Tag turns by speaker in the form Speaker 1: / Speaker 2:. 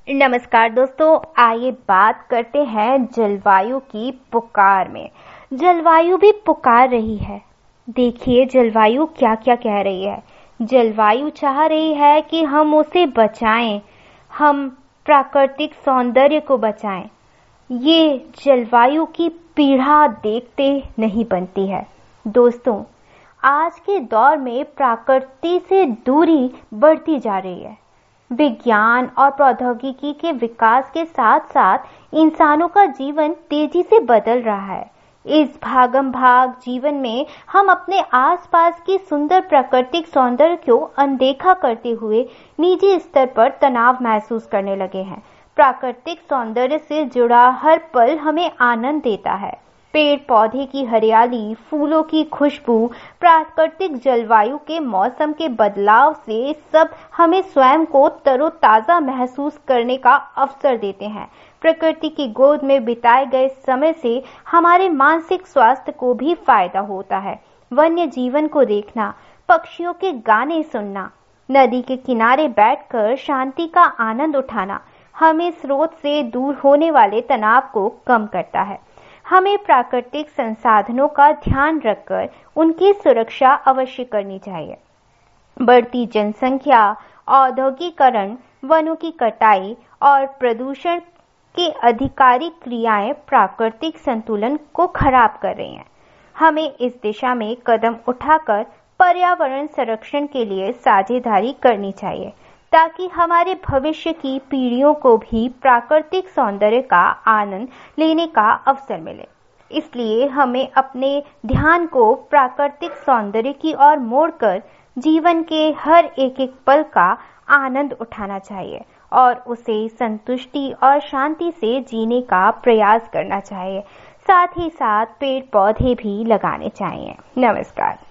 Speaker 1: नमस्कार दोस्तों, आइए बात करते हैं जलवायु की पुकार में। जलवायु भी पुकार रही है। देखिए जलवायु क्या क्या कह रही है। जलवायु चाह रही है कि हम उसे बचाएं, हम प्राकृतिक सौंदर्य को बचाएं। ये जलवायु की पीड़ा देखते नहीं बनती है। दोस्तों, आज के दौर में प्रकृति से दूरी बढ़ती जा रही है। विज्ञान और प्रौद्योगिकी के विकास के साथ साथ इंसानों का जीवन तेजी से बदल रहा है। इस भागम भाग जीवन में हम अपने आसपास की सुंदर प्राकृतिक सौंदर्य को अनदेखा करते हुए निजी स्तर पर तनाव महसूस करने लगे हैं। प्राकृतिक सौंदर्य से जुड़ा हर पल हमें आनंद देता है। पेड़ पौधे की हरियाली, फूलों की खुशबू, प्राकृतिक जलवायु के मौसम के बदलाव से सब हमें स्वयं को तरोताजा महसूस करने का अवसर देते हैं। प्रकृति की गोद में बिताए गए समय से हमारे मानसिक स्वास्थ्य को भी फायदा होता है। वन्य जीवन को देखना, पक्षियों के गाने सुनना, नदी के किनारे बैठकर शांति का आनंद उठाना हमें स्रोत से दूर होने वाले तनाव को कम करता है। हमें प्राकृतिक संसाधनों का ध्यान रखकर उनकी सुरक्षा अवश्य करनी चाहिए। बढ़ती जनसंख्या, औद्योगिकरण, वनों की कटाई और प्रदूषण की अधिकारिक क्रियाएं प्राकृतिक संतुलन को खराब कर रही हैं। हमें इस दिशा में कदम उठाकर पर्यावरण संरक्षण के लिए साझेदारी करनी चाहिए, ताकि हमारे भविष्य की पीढ़ियों को भी प्राकृतिक सौंदर्य का आनंद लेने का अवसर मिले। इसलिए हमें अपने ध्यान को प्राकृतिक सौंदर्य की ओर मोड़कर जीवन के हर एक पल का आनंद उठाना चाहिए और उसे संतुष्टि और शांति से जीने का प्रयास करना चाहिए। साथ ही साथ पेड़ पौधे भी लगाने चाहिए। नमस्कार।